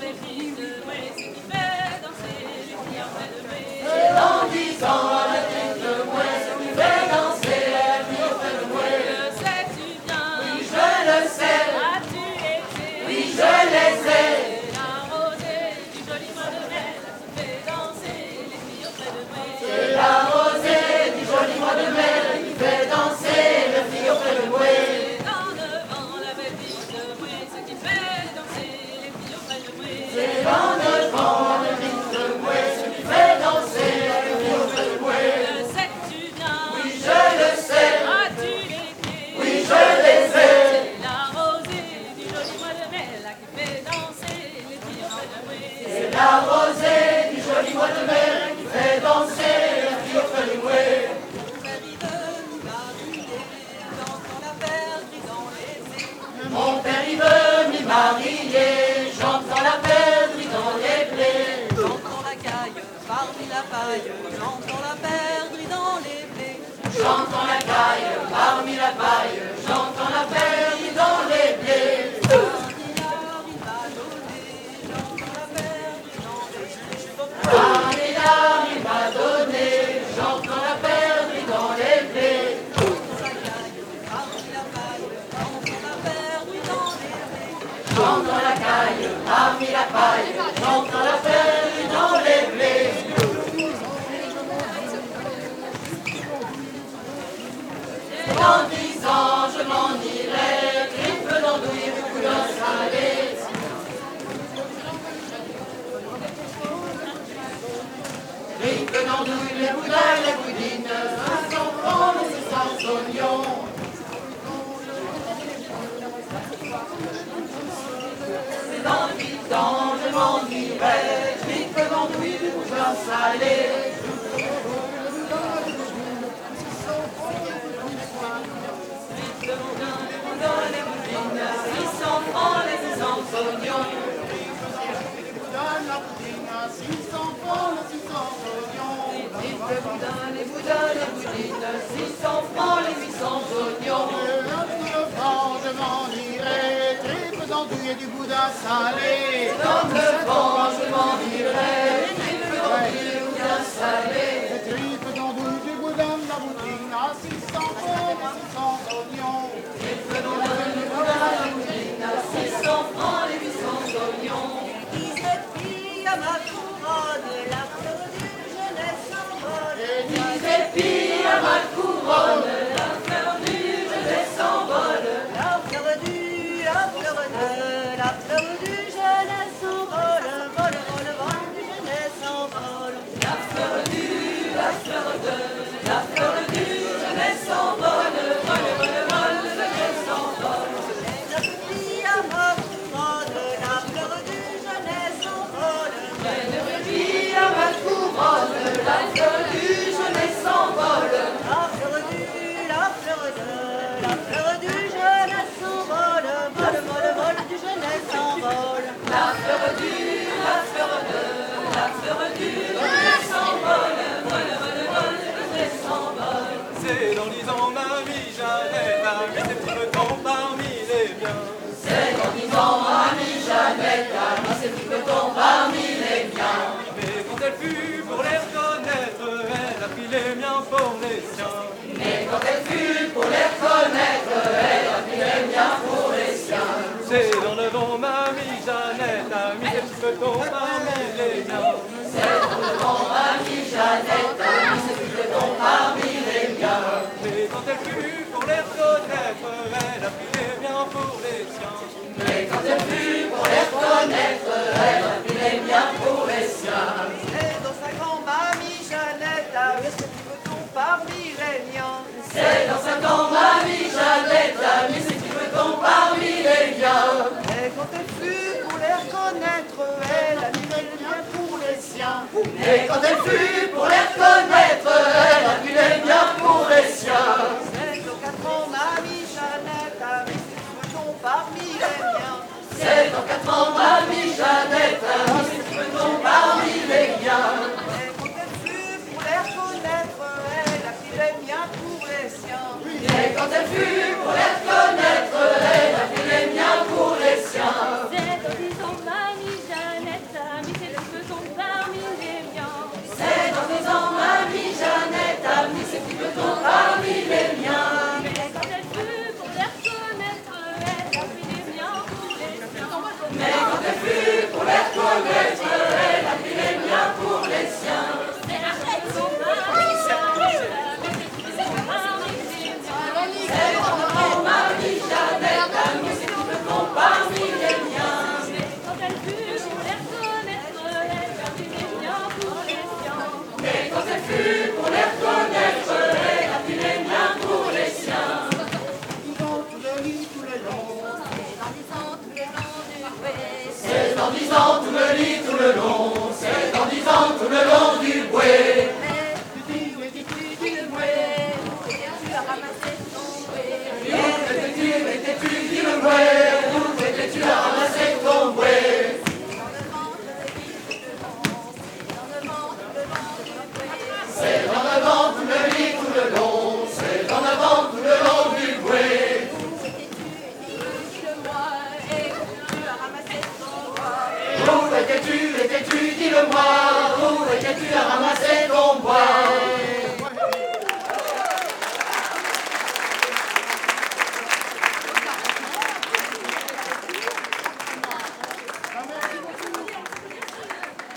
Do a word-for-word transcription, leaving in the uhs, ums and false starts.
C'est quand ils ont mamie Jeannette. Mais quand elle fut pour les reconnaître, elle a pris les miens pour les siens. C'est dans mon mari Jeannette, la musique tout le monde parmi les miens. Mais quand elle fut pour les reconnaître, elle a pris les miens pour les siens. Mais quand elle fut pour les reconnaître, elle a pris les miens pour les siens. C'est en disant tout le lit, tout le long, c'est en disant tout le long du bouet. Où étais-tu le bouet? Tu as ramassé ton bouet. Où étais-tu, étais-tu, dis le bouet? Où étais-tu à ramasser ton bouet? C'est en avant tout le lit, tout le long, c'est en avant tout le long du bouet. Où étais-tu, étais-tu, dis-le-moi?